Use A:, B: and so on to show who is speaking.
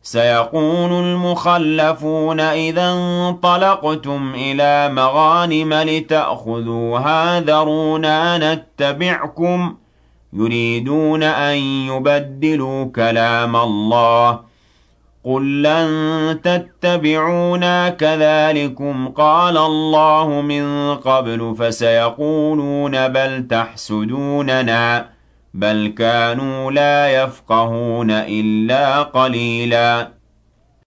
A: سيقول المخلفون إذا انطلقتم إلى مغانم لتأخذوها ذرونا نتبعكم يريدون أن يبدلوا كلام الله قل لن تتبعونا كذلكم قال الله من قبل فسيقولون بل تحسدوننا بل كانوا لا يفقهون إلا قليلا